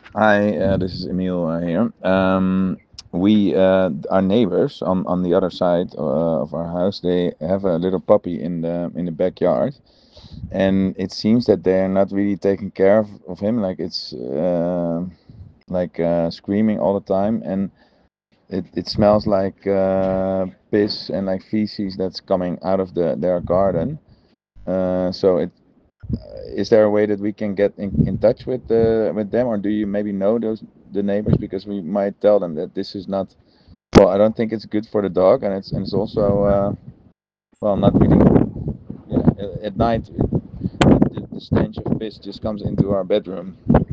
Hi, this is Emil here. We Our neighbors on the other side of our house, they have a little puppy in the backyard, and it seems that they're not really taking care of him. Like it's screaming all the time, and it smells like piss and like feces that's coming out of their garden. So it Is there a way that we can get in touch with them, or do you maybe know the neighbors, because we might tell them that this is not, well, I don't think it's good for the dog, and it's also well, not really, yeah, at night the stench of piss just comes into our bedroom.